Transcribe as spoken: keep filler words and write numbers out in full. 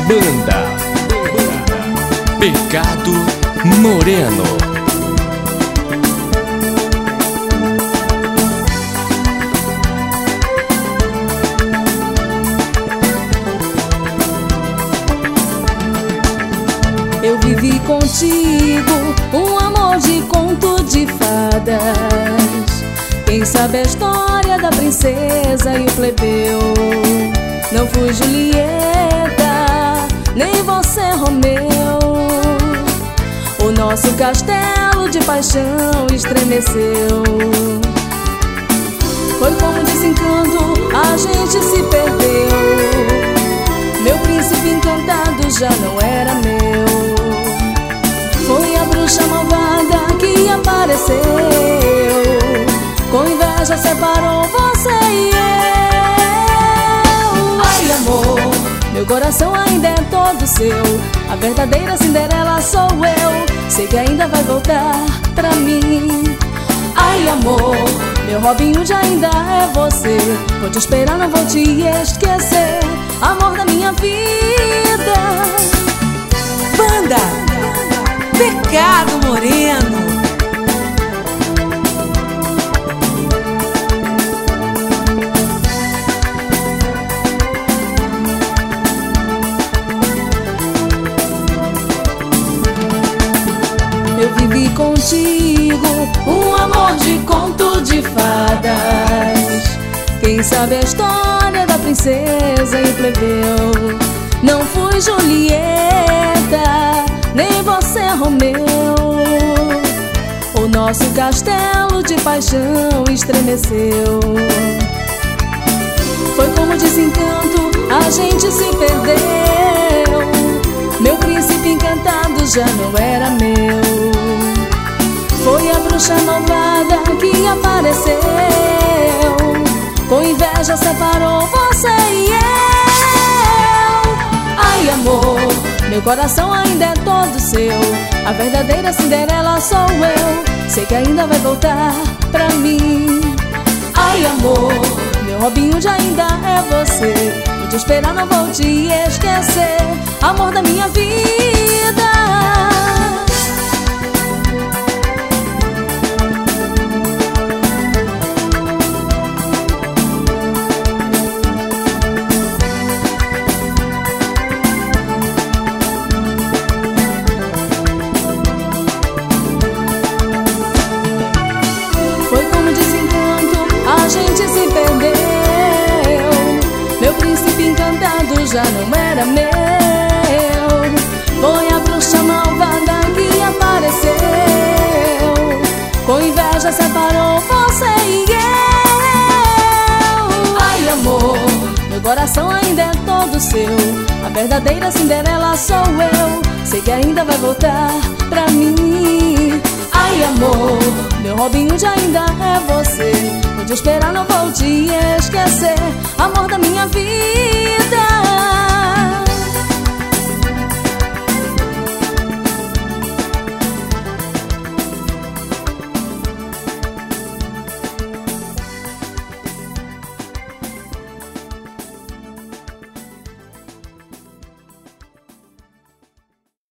Banda Pecado Moreno. Eu vivi contigo um amor de conto de fadas. Quem sabe a história da princesa e o plebeu? Não fui Julieta, nem você Romeu. O nosso castelo de paixão estremeceu. Foi como desencanto, a gente se perdeu. Meu príncipe encantado já não era meu. Foi a bruxa malvada que apareceu. Com inveja separou você e eu. Ai, amor, meu coração ainda é todo seu. A verdadeira Cinderela sou eu. Sei que ainda vai voltar pra mim. Ai, amor, meu Robin Hood ainda é você. Vou te esperar, não vou te esquecer. Amor da minha vida. Banda Pecado Moreno. Eu vivi contigo um amor de conto de fadas. Quem sabe a história da princesa e plebeu? Não fui Julieta, nem você Romeu. O nosso castelo de paixão estremeceu. Foi como desencanto, a gente se perdeu. Meu príncipe encantado já não era meu. Foi a bruxa malvada que apareceu. Com inveja separou você e eu. Ai, amor, meu coração ainda é todo seu. A verdadeira Cinderela sou eu. Sei que ainda vai voltar pra mim. Ai, amor, meu Robin Hood ainda é você. Vou te esperar, não vou te esquecer. Amor da minha vida. Foi como desencanto, a gente se perdeu. Meu príncipe encantado já não era meu. Foi a bruxa malvada que apareceu. Com inveja separou você e eu. Ai, amor, meu coração ainda é todo seu. A verdadeira Cinderela sou eu. Sei que ainda vai voltar pra mim. Ai, amor, meu Robin Hood ainda é você. Vou te esperar, não vou te esquecer. Amor da minha vida.